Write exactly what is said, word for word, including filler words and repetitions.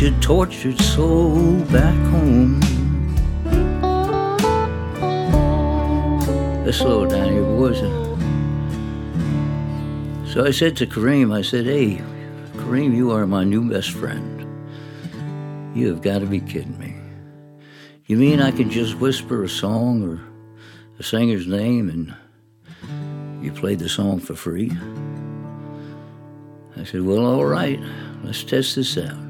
a tortured soul back home. Let's slow it down here, boys. So I said to Kareem, I said, hey, Kareem, you are my new best friend. You have got to be kidding me. You mean I can just whisper a song or a singer's name and you played the song for free? I said, well, all right, let's test this out.